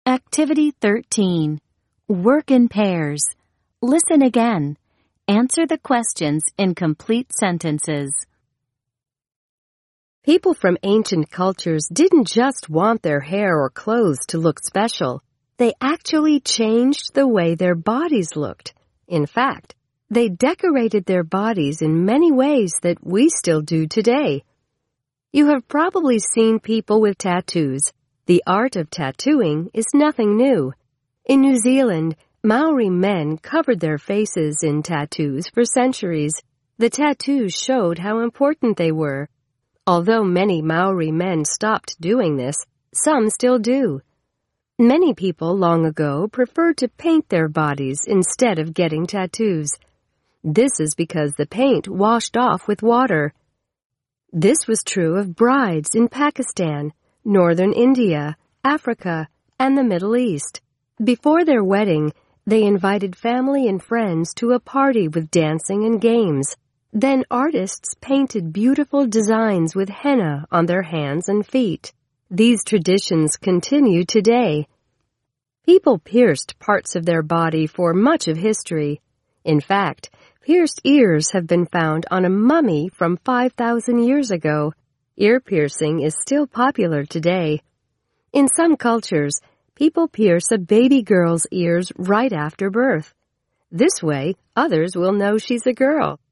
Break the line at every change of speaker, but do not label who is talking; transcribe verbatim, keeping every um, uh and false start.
Activity thirteen. Work in pairs. Listen again. Answer the questions in complete sentences.
People from ancient cultures didn't just want their hair or clothes to look special. They actually changed the way their bodies looked. In fact, they decorated their bodies in many ways that we still do today. You have probably seen people with tattoos. The art of tattooing is nothing new. In New Zealand, Maori men covered their faces in tattoos for centuries. The tattoos showed how important they were. Although many Maori men stopped doing this, some still do. Many people long ago preferred to paint their bodies instead of getting tattoos. This is because the paint washed off with water. This was true of brides in Pakistan, northern India, Africa, and the Middle East. Before their wedding, they invited family and friends to a party with dancing and games. Then artists painted beautiful designs with henna on their hands and feet. These traditions continue today. People pierced parts of their body for much of history. In fact, pierced ears have been found on a mummy from five thousand years ago. Ear piercing is still popular today. In some cultures, people pierce a baby girl's ears right after birth. This way, others will know she's a girl.